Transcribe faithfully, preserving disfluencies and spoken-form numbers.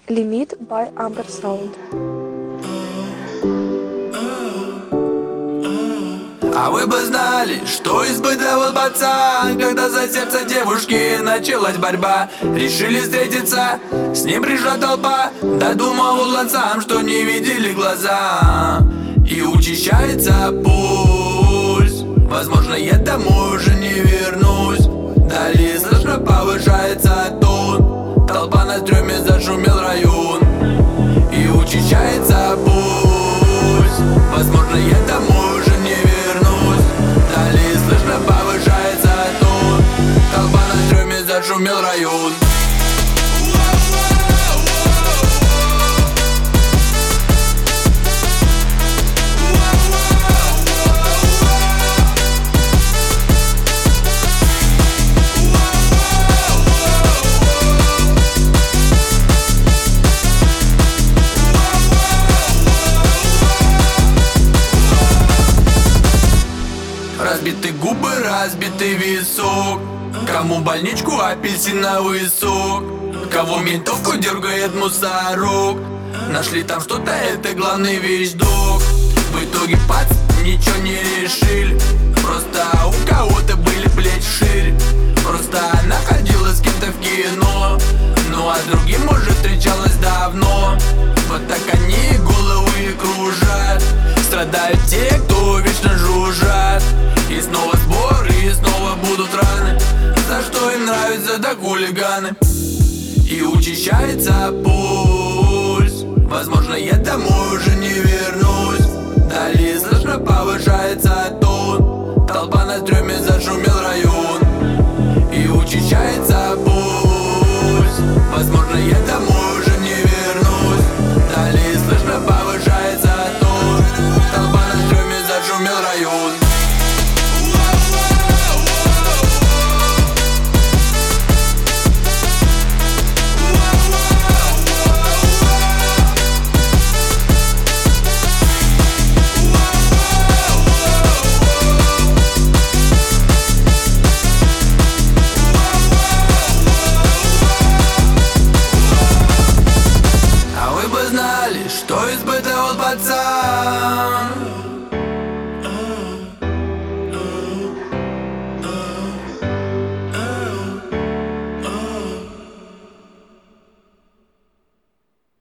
Limit by Amber Sound. А вы бы знали, что испытывал пацан, когда за сердце девушки началась борьба. Решили встретиться, с ним пришла толпа, додумывал он сам, что не видели глаза. И учащается пульс, возможно, я домой уже не вернусь. Далее слышно повышается тон, толпа на стреме, зашумел район. И учащается пульс, возможно, я домой уже не вернусь. Далее слышно повышается тон, толпа на стреме, зашумел район. Разбиты губы, разбитый висок, кому больничку апельсиновый сок, кого ментовку дергает мусорок. Нашли там что-то, это главный вещдок. В итоге пац, ничего не решили, просто у кого-то были плечи шире. Просто она ходила с кем-то в кино, ну а другим может встречалась давно. Вот так они головы кружат, страдают те, кто вечно жужжат. И снова сбор, и снова будут раны, за что им нравятся да хулиганы. И учащается пульс, возможно, я домой уже не вернусь. Далее слышно повышается тон, толпа на стреме